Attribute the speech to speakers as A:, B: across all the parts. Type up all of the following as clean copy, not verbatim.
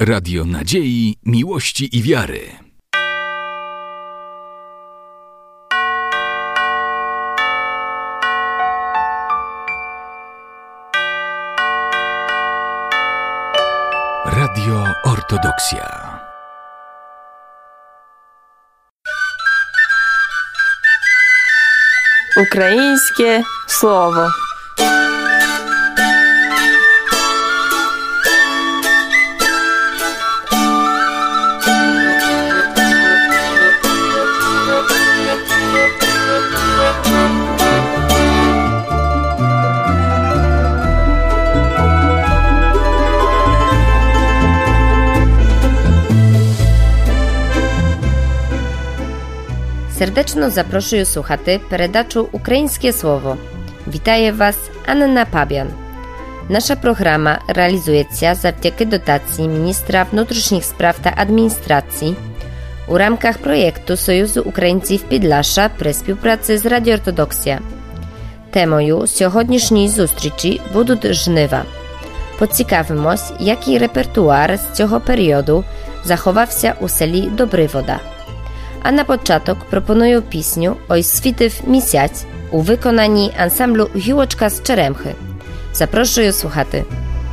A: Radio nadziei, miłości i wiary. Radio Ortodoksja.
B: Українське слово.
C: Сердечно запрошую слухати передачу «Українське слово». Вітає вас Анна Пабян. Наша програма реалізується завдяки дотації міністра внутрішніх справ та адміністрації у рамках проєкту Союзу українців Підласша при співпраці з Радіо Ортодоксія. Темою сьогоднішньої зустрічі будуть жнива. Поцікавимось, який репертуар з цього періоду заховався у селі Добривода. А на початок пропоную пісню «Ой світив місяць» у виконанні ансамблю «Гілочка з Черемхи». Запрошую слухати.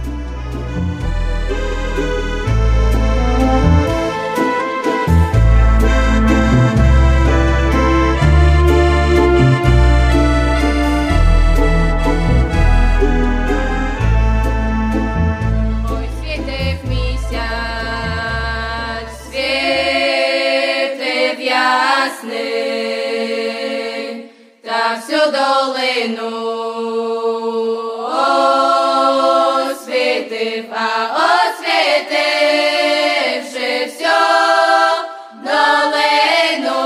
D: Всю долину освітив, освітивши всю долину,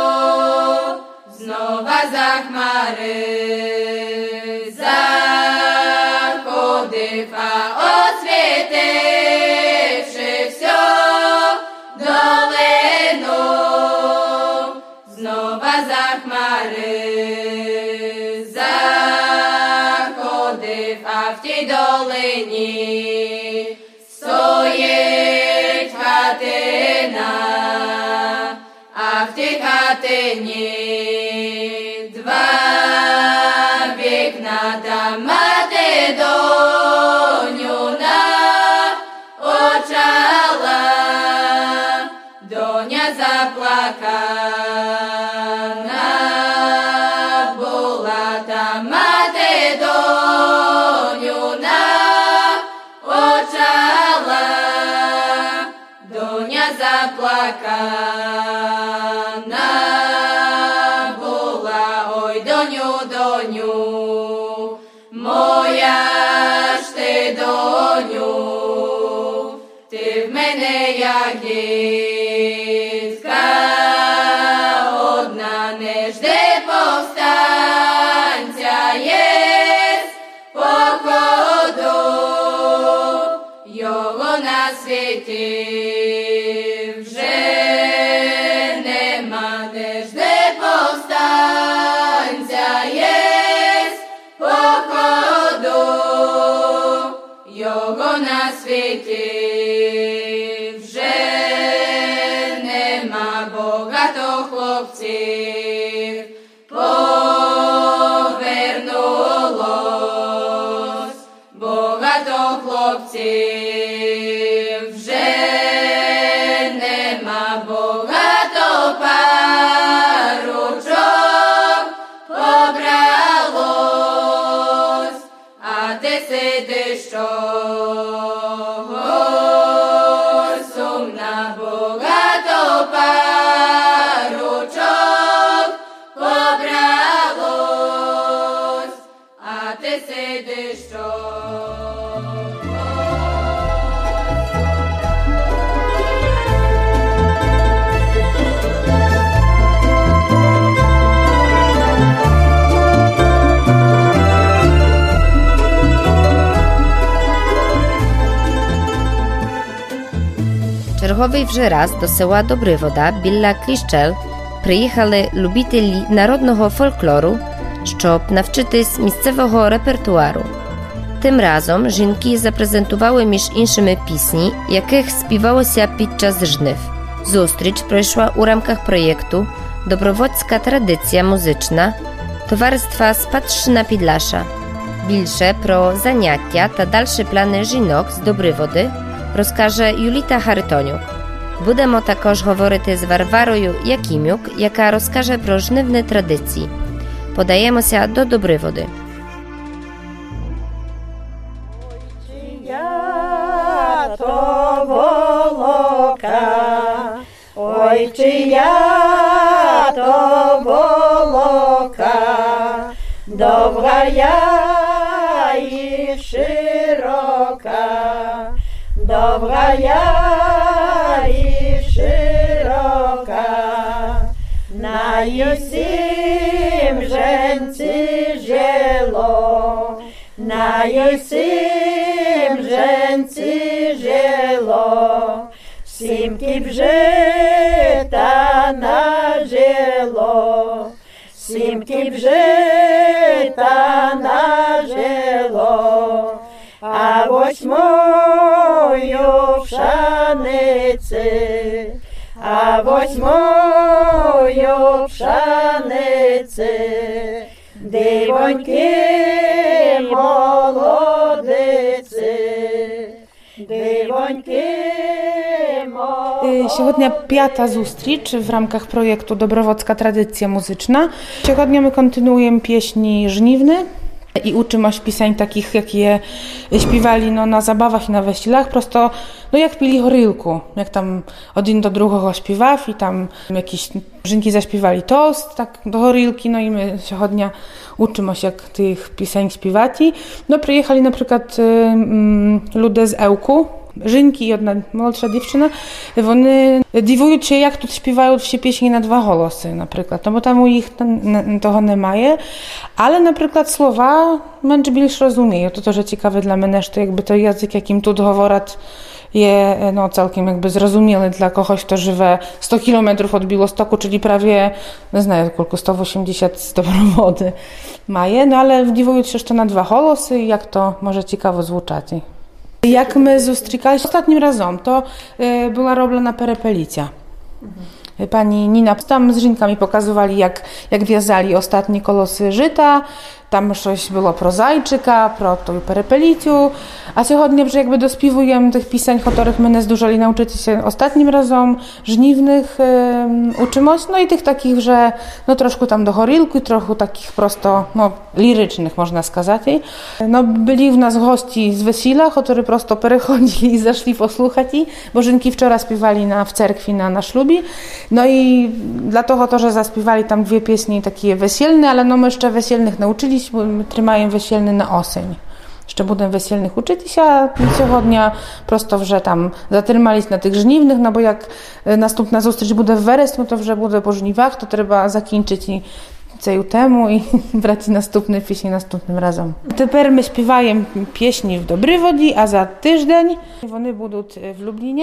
D: знова за хмари заходив, освітивши всю долину, знова за хмари в тій долині стоїть хатина, а в тій хатині два вікна, та мати доню навчала, доня заплакана була, та мати доню навчала, доня заплакана була. Ой, доню, доню, моя ж ти доню, ти в мене як дітка одна, не жди повстанця єсть походу, його на світі вже нема, не жди повстанця єсть походу, його на світі вже нема. Багато хлопців повернулось, багато хлопців вже нема, багато паручок побралось, а ти сидиш чогось сумна, багато паручок побралось, а ти сидиш
C: Черговий вже раз до села Добривода біля Кліщел приїхали любителі народного фольклору, щоб навчитись місцевого репертуару. Тим разом жінки запрезентували між іншими пісні, яких співалося під час жнив. Зустріч пройшла у рамках проєкту «Добровольська традиція музична» товариства «Спадщина Підляша». Більше про заняття та дальші плани жінок з Добриводи розкаже Юліта Харитонюк. Будемо також говорити з Варварою Якимюк, яка розкаже про жнивні традиції. Подаємося до Добриводи.
E: Ja to волока, ой, чия то волока, довгая і широка, довгая і широка, на юсім женці жило, на юсім женці жило, сімки б жита нажило, сімки б жита нажило, а восьмою пшениці, а восьмою пшениці, дивоньки молодиці, дивоньки молодиці.
F: Сьогодні п'ята зустріч w ramach projektu Dobrowolska Tradycja Muzyczna. Сьогодні ми kontynuujemy pieśni żniwne i uczymy się pisań takich, jakie śpiewali na zabawach i na weselach, prosto jak pili горілку, jak tam один do drugiego śpiewał i tam jakieś żynki zaśpiewali toast tak do горілки, i my сьогодні uczymy się, jak tych pisań śpiewać. Przyjechali na przykład ludzie z Ełku, żynki i jedna młodsza dziewczyna, one dziwują się, jak tu śpiewają się pieśni na dwa głosy, na przykład, bo tam u ich tego nie ma, ale na przykład słowa mędrze bільш rozumieją. To też ciekawe dla mnie, że jakby to język, jakim tu говорять, je całkiem jakby zrozumiały dla kogoś, kto żyje 100 kilometrów od Białegostoku, czyli prawie, nie znam, tylko 180 z Dobrowody ma, ale dziwują się, że to na dwa głosy i jak to może ciekawo zvučati. Jak my zустрічалися ostatnim razem, to była robiona perepelicja. Pani Nina tam z żynkami pokazywali, jak wiązali ostatnie kolosy żyta. Tam coś było pro zajczyka, pro tą perepelicję. A сьогодні, że jakby dospiewujemy tych pisań, których my nas dużali nauczyć się ostatnim razem, żniwnych uczymy, i tych takich, że troszkę tam do горілки, trochę takich prosto, lirycznych można сказать. Byli w nas gości z wesela, którzy prosto perechodzili i zaszli posłuchać, bo żynki wczoraj śpiewali w cerkwi na ślubie. I dlatego to, że zaśpiewali tam dwie pieśni takie wesielne, ale my jeszcze wesielnych nauczyliśmy, my trzymają wesielny na oseń. Jeszcze będę wesielnych uczyć się, a сьогодні prosto, że tam zatrzymaliśmy na tych żniwnych, bo jak następna zustryć będzie w wrześniu, to że będzie po żniwach, to trzeba zakończyć i całą temu i brać następne pieśni następnym razem. Teraz my śpiewamy pieśni w Dobrywodzie, a za tydzień one będą w Lublinie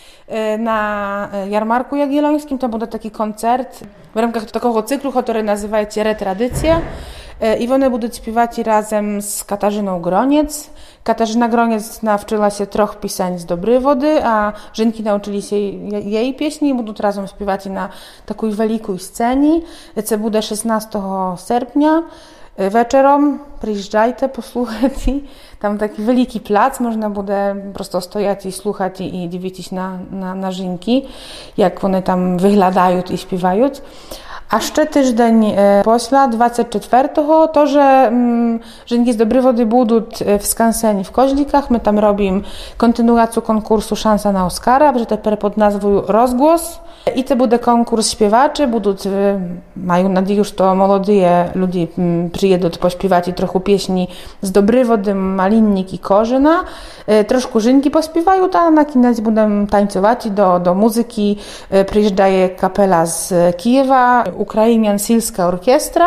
F: na jarmarku jagiellońskim. To będzie taki koncert w ramach takiego cyklu, który nazywa się Retradycja. I one będą śpiewać razem z Katarzyną Groniec. Katarzyna Groniec nauczyła się trochę pisań z Dobrywody, a żynki nauczyli się jej pieśni i będą razem śpiewać na takiej wielkiej scenie. To będzie 16 sierpnia. Wieczorem przyjeżdżajcie, posłuchajcie. Tam taki wielki plac, można będzie prosto stojać i słuchać i dziwić na żynki, jak one tam wyglądają i śpiewają. A jeszcze tydzień после, 24, to, że żynki z Dobrywody będą w skansenie w Koźlikach. My tam robimy kontynuację konkursu Szansa na Oscara, że teraz pod nazwą Rozgłos. I to będzie konkurs śpiewaczy, mają nadzieję, że to młodzi ludzie przyjedą pośpiewać i trochę pieśni z Dobrywody, Malinnik i Korzyna. Troszkę żynki pośpiewają, a na koniec będą tańcować do muzyki. Przyjeżdża kapela z Kijewa, Ukrainian-Silska orkiestra.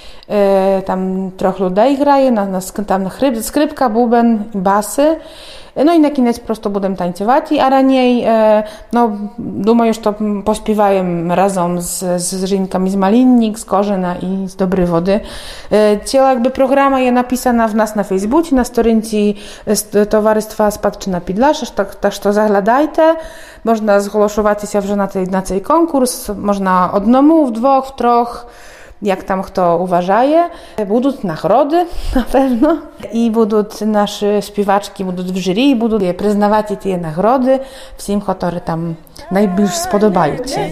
F: Tam trochę ludzi graje, tam skrypka, buben, basy. No i na koniec prosto budem tańcować, a raniej, no, думаю, że pośpiewałem razem z żeńkami z Malinnik, z Korzena i z Dobrej Wody. Ціла jakby programa jest napisana w nas na Facebooku, na sторінці Товариства Спадщина Підляш, так що заглядайте. Можна зголошуватися вже на цей конкурс, можна одному, вдвох, втрьох, jak tam kto uważaje. Będą nagrody na pewno i będą nasze śpiewaczki będą w jury i będą przyznawać te nagrody wszystkim, którzy tam najbliżej spodobają się.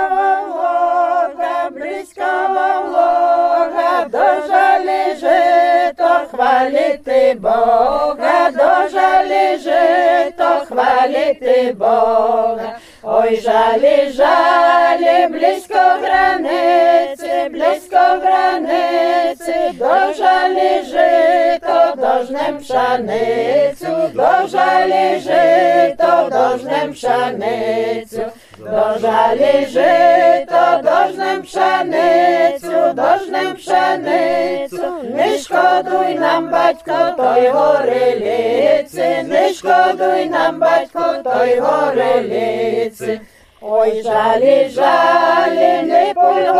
E: Blisko Boga, dożali to chwality Boga, dożali to chwality Boga. Oj, żali, żali, blisko granicy, dożali to dożnem pszenicu, dożali to dożnem pszenicu, dożali to dożnem pszenicu, nie szkoduj nam baćko toj horylicy, nie szkoduj nam baćko toj horylicy. Oj, żali, żali, nie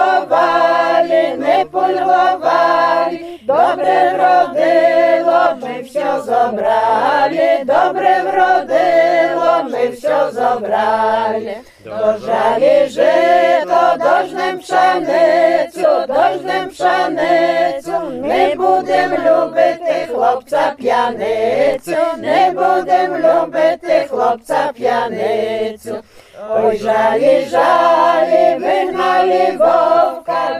E: pulwowali, dobre wrodyło, my wsio zobrali, dobre wrodyło, my wsio zobrali. Dożali to dożnem pszenicu, my budem lubity chłopca pianicu, my budem lubity chłopca pianicu. Oj, żali, żali, wygnali Wowka,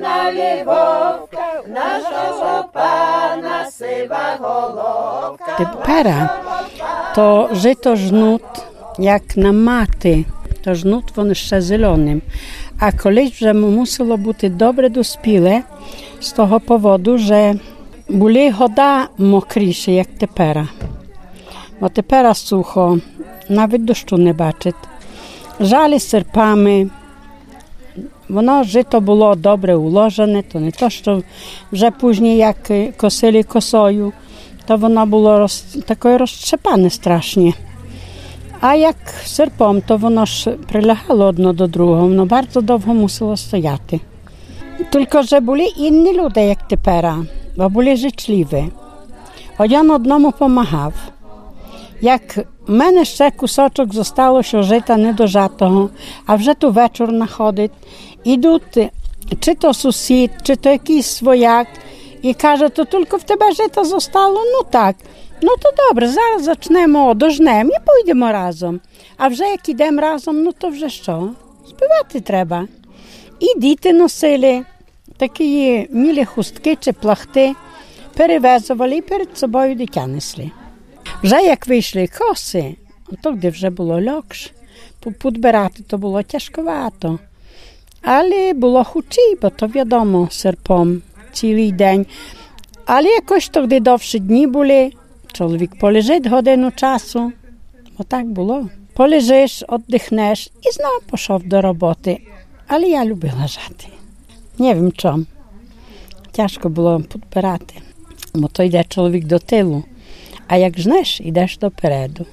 E: naszego Pana sywa головка.
G: Тепер то жито жнут, як на мати, то жнут воно ще зеленим. А колись вже мусило бути добре доспіле з того поводу, що були года мокріші, як тепер. Бо тепер сухо, навіть дощу не бачить. Жалі серпами, воно жито було добре уложене, то не то, що вже пізніше, як косили косою, то воно було таке розчепане страшне. А як серпом, то воно ж прилягало одно до другого, воно дуже довго мусило стояти. Тільки вже були інші люди, як тепер, бо були жичливі. Один одному допомагав. Як в мене ще кусочок зосталося жита недожатого, а вже то вечір находить, ідуть чи то сусід, чи то якийсь свояк, і каже, то тільки в тебе жита зостало? Ну так. Ну то добре, зараз зачнемо, дожнемо і пойдемо разом. А вже як ідемо разом, ну то вже що? Співати треба. І діти носили такі мілі хустки чи плахти, перев'язували і перед собою дитя несли. Вже як вийшли коси, то де вже було легше, підбирати то було тяжковато. Але було хучі, бо то відомо серпом цілий день. Але якось тоді довші дні були, чоловік полежить годину часу, отак було. Полежиш, віддихнеш і знову пішов до роботи. Але я любила жати. Не wiem чому. Тяжко було підбирати, бо то йде чоловік до тилу. А як жнеш, йдеш допереду.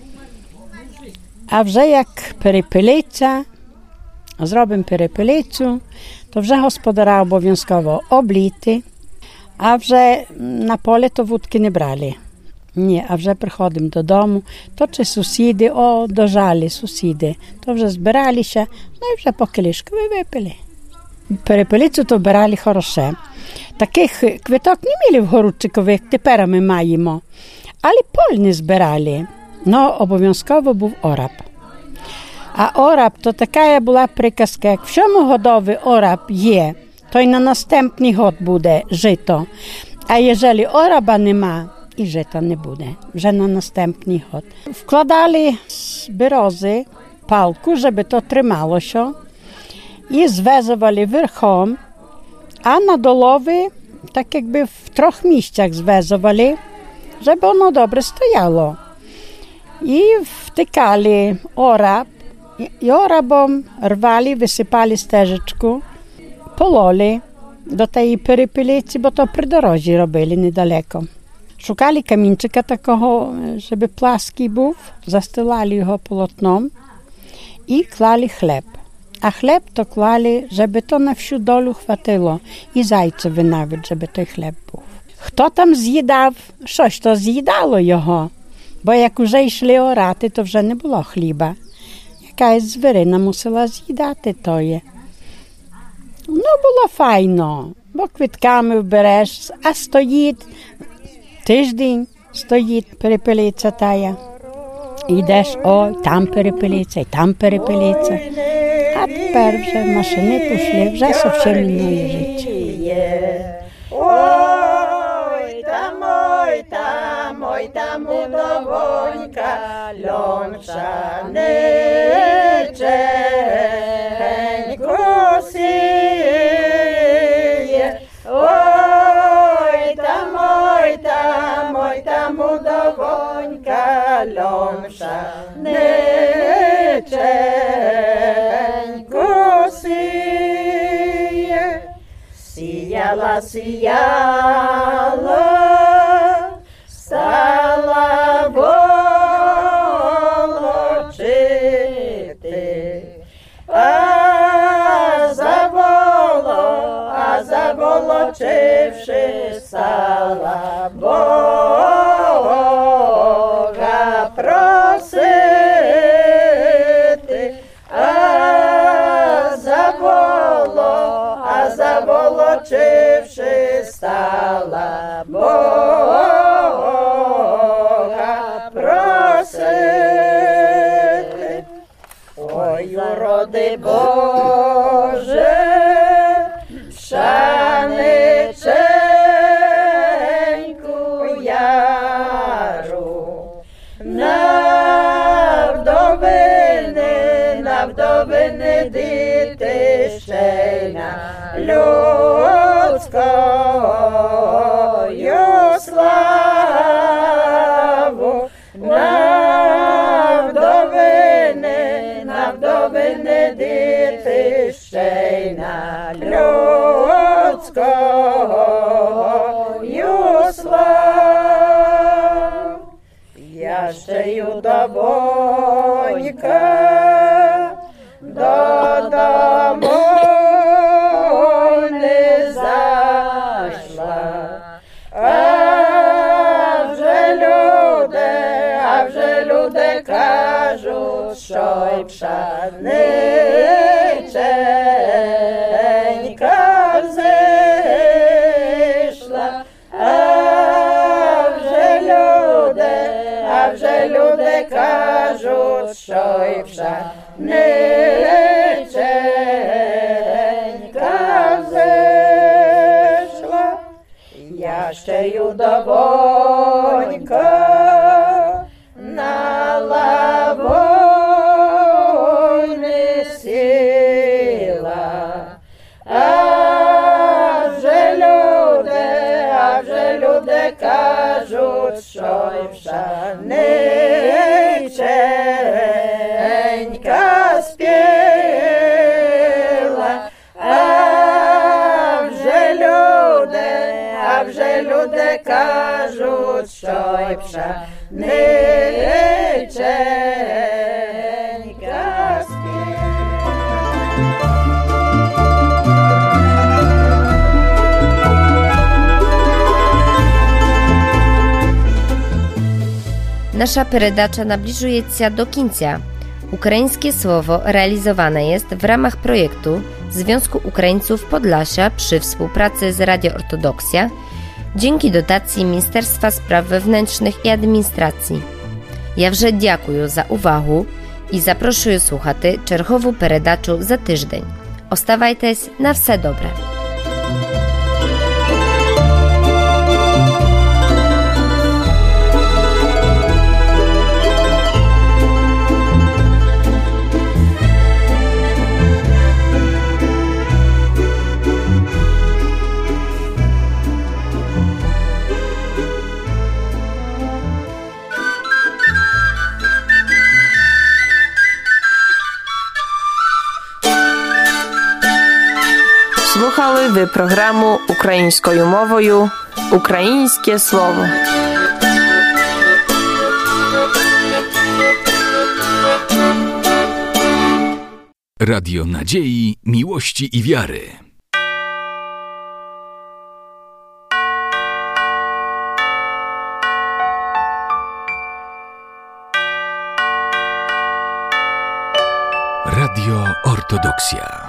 G: А вже як перепилиться, зробимо перепилицю, то вже господара обов'язково обліти, а вже на поле то вудки не брали. Ні, а вже приходимо додому, то чи сусіди, дожали сусіди, то вже збиралися, ну і вже по кілішкові випили. Перепилицю то брали хороше. Таких квиток не мали в Городчикові, як тепер ми маємо. Але поль не збирали. Ну, обов'язково був ораб. А ораб то така була приказка, як в чому годовий ораб є, то й на наступний год буде жито. А якщо ораба нема, і жита не буде, вже на наступний год. Вкладали з берози палку, щоб то трималося, і зв'язували верхом, а на долови, так якби в 3 місцях зв'язували, щоб воно добре стояло. І втикали ораб, і орабом рвали, висипали стежечку, пололи до тієї перепилиці, бо то при дорозі робили недалеко. Шукали камінчика такого, щоб плаский був, застилали його полотном і клали хліб. А хліб то клали, щоб то на всю долю хватило. І зайцеві навіть, щоб той хліб був. Хто там з'їдав? Щось то з'їдало його. Бо як уже йшли орати, то вже не було хліба. Якась звірина мусила з'їдати тоє. Ну, було файно, бо квитками вбереш, а стоїть, тиждень стоїть перепелиця тая. Йдеш, ой, там перепелиця, і там перепелиця. А тепер вже машини пішли, вже зовсім інше життя.
E: Ой, там, удовонька, льончаниченьку сіє. Ой, там, удовонька, льончаниченьку сіє. Сіяла, стала волочити, а заволочивши, стала Бога просити, а заволочивши, стала Бога просити. Ой, уроди Боже, пшаниченьку яру, на вдовини діти ще й на людською славу, на вдовини діти ще й на людською славу. Я ще й удовонька додому не зайшла, а вже люди кажуть, що й пшаниченька зійшла, а вже люди кажуть, що й пшаниченька зійшла. Я ще й удовонька на лаву не сіла, а вже люди кажуть, що й пшаниченька спіла, а вже люди кажуть, що й пшаниченька спіла.
C: Nasza передача наближується до кінця. Ukraińskie Słowo realizowane jest w ramach projektu Związku Ukraińców Podlasia przy współpracy z Radio Ortodoksja dzięki dotacji Ministerstwa Spraw Wewnętrznych i Administracji. Ja вже дякую за увагу і запрошую слухати чергову передачу за тиждень. Оставайтесь, на все добре!
B: Слухали ви програму українською мовою Ukraińskie słowo.
A: Radio nadziei, miłości i wiary. Radio Ortodoksja.